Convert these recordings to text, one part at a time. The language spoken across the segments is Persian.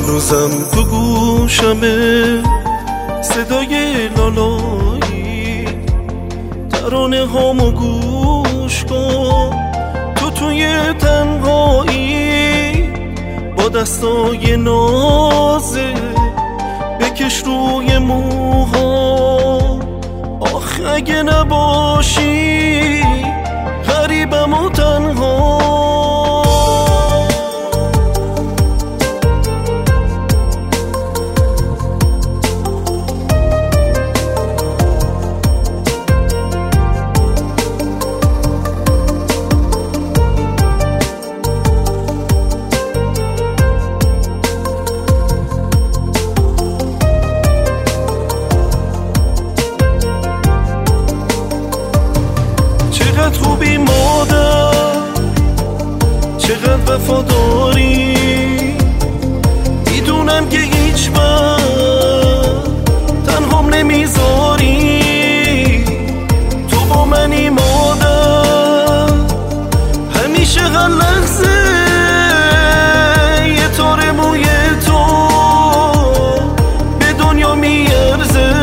هنوزم تو گوشمه صدای لالایی، ترانه هامو گوش کن تو توی تنهایی، با دستای نازه بکش روی موها. آخ اگه نباشی غریبم و تنها. چقدر خوبی مادر، چقدر وفاداری، میدونم که هیچ وقت تنهام نمیذاری. تو با منی مادر، همیشه هر لحظه یه تار موی تو به دنیا میارزه.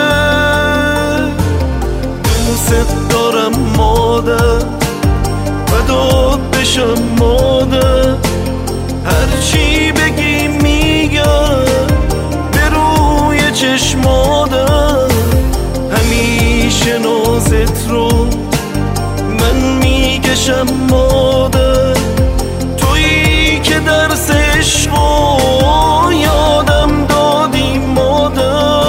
دوست دارم مادر، فدات بشم مادر، هرچی بگی میگم به روی چشمادر. همیشه نازت رو من میگشم مادر، تویی که درس عشقو یادم دادی مادر.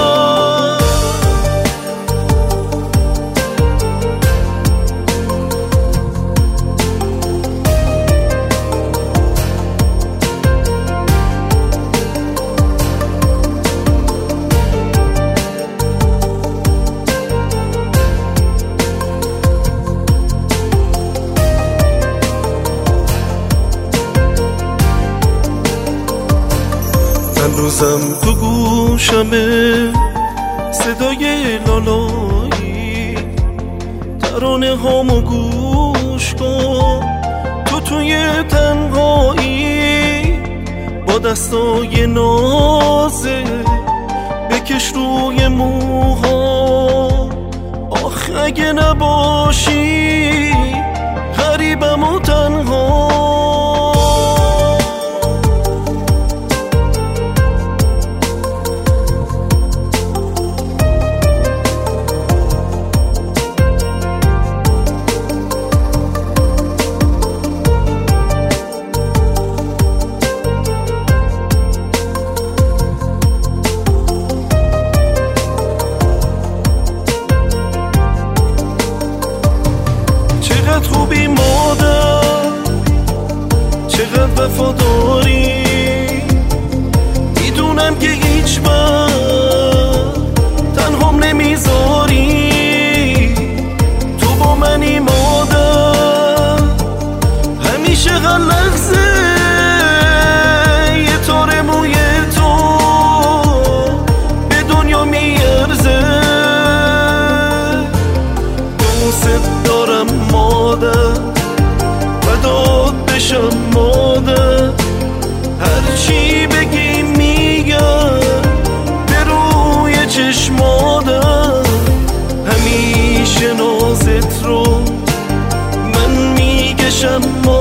هنوزم تو گوشمه صدای لالایی، ترانه هامو گوش کن تو توی تنهایی، با دستای نازه بکش روی موها. آخ اگه نباشی غریبم و تنها. چقدر خوبی مادر، چقدر وفاداری، میدونم که هیچ وقت تنهام نمیذاری. تو با منی مادر، همیشه هر لحظه یه تار موی تو به دنیا میارزه. دوست دارم مادر، فدات بشم مادر، هرچی بگی میگم به روی چشمادر. همیشه نازت رو من میگشم